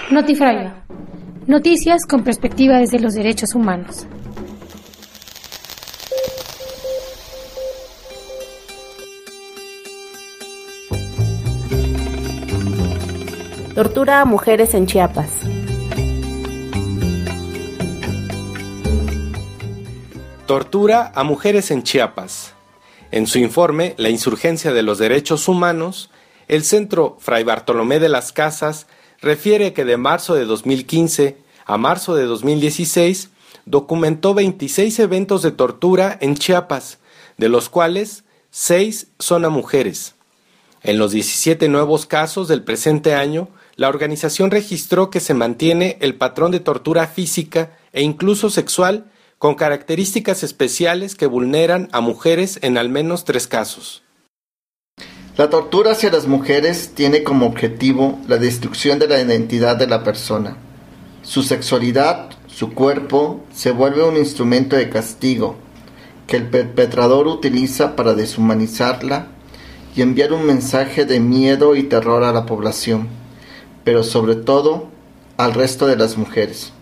Notifraya. Noticias con perspectiva desde los derechos humanos. Tortura a mujeres en Chiapas. Tortura a mujeres en Chiapas. En su informe, La insurgencia de los derechos humanos, el Centro Fray Bartolomé de las Casas refiere que de marzo de 2015 a marzo de 2016 documentó 26 eventos de tortura en Chiapas, de los cuales 6 son a mujeres. En los 17 nuevos casos del presente año, la organización registró que se mantiene el patrón de tortura física e incluso sexual con características especiales que vulneran a mujeres en al menos 3 casos. La tortura hacia las mujeres tiene como objetivo la destrucción de la identidad de la persona. Su sexualidad, su cuerpo, se vuelve un instrumento de castigo que el perpetrador utiliza para deshumanizarla y enviar un mensaje de miedo y terror a la población, pero sobre todo al resto de las mujeres.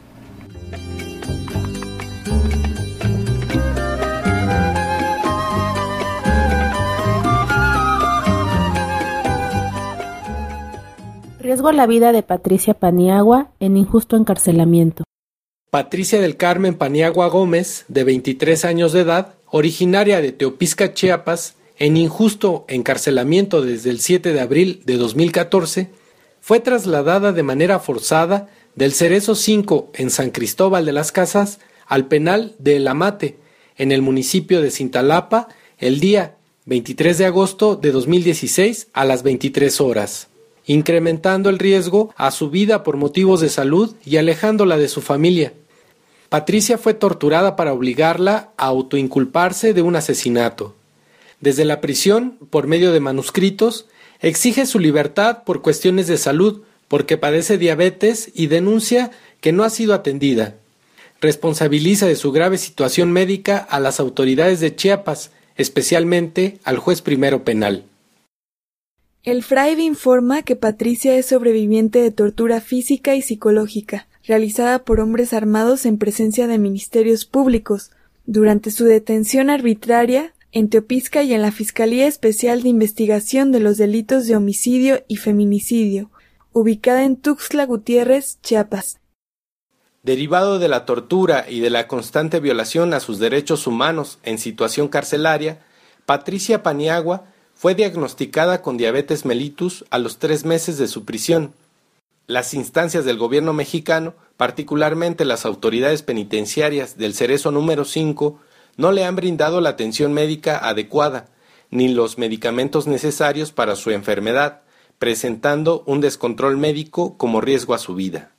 Riesgo a la vida de Patricia Paniagua en injusto encarcelamiento. Patricia del Carmen Paniagua Gómez, de 23 años de edad, originaria de Teopisca, Chiapas, en injusto encarcelamiento desde el 7 de abril de 2014, fue trasladada de manera forzada del Cerezo 5 en San Cristóbal de las Casas al penal de El Amate, en el municipio de Cintalapa, el día 23 de agosto de 2016 a las 23 horas. Incrementando el riesgo a su vida por motivos de salud y alejándola de su familia. Patricia fue torturada para obligarla a autoinculparse de un asesinato. Desde la prisión, por medio de manuscritos, exige su libertad por cuestiones de salud, porque padece diabetes y denuncia que no ha sido atendida. Responsabiliza de su grave situación médica a las autoridades de Chiapas, especialmente al juez primero penal. El FRAIB informa que Patricia es sobreviviente de tortura física y psicológica, realizada por hombres armados en presencia de ministerios públicos, durante su detención arbitraria en Teopisca y en la Fiscalía Especial de Investigación de los Delitos de Homicidio y Feminicidio, ubicada en Tuxtla Gutiérrez, Chiapas. Derivado de la tortura y de la constante violación a sus derechos humanos en situación carcelaria, Patricia Paniagua fue diagnosticada con diabetes mellitus a los 3 meses de su prisión. Las instancias del gobierno mexicano, particularmente las autoridades penitenciarias del Cerezo número 5, no le han brindado la atención médica adecuada, ni los medicamentos necesarios para su enfermedad, presentando un descontrol médico como riesgo a su vida.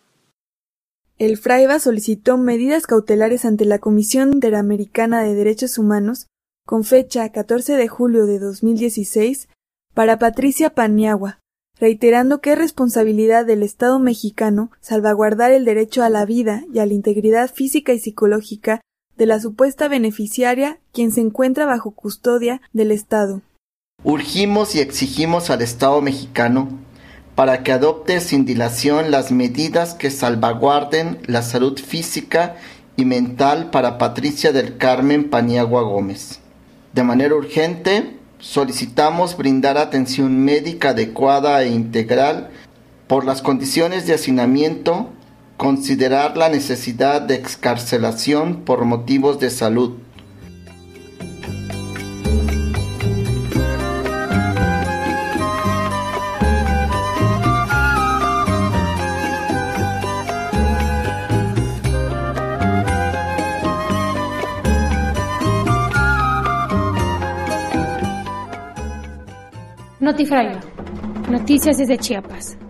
El FRAIBA solicitó medidas cautelares ante la Comisión Interamericana de Derechos Humanos con fecha 14 de julio de 2016, para Patricia Paniagua, reiterando que es responsabilidad del Estado mexicano salvaguardar el derecho a la vida y a la integridad física y psicológica de la supuesta beneficiaria, quien se encuentra bajo custodia del Estado. Urgimos y exigimos al Estado mexicano para que adopte sin dilación las medidas que salvaguarden la salud física y mental para Patricia del Carmen Paniagua Gómez. De manera urgente, solicitamos brindar atención médica adecuada e integral por las condiciones de hacinamiento, considerar la necesidad de excarcelación por motivos de salud. Notifraya. Noticias desde Chiapas.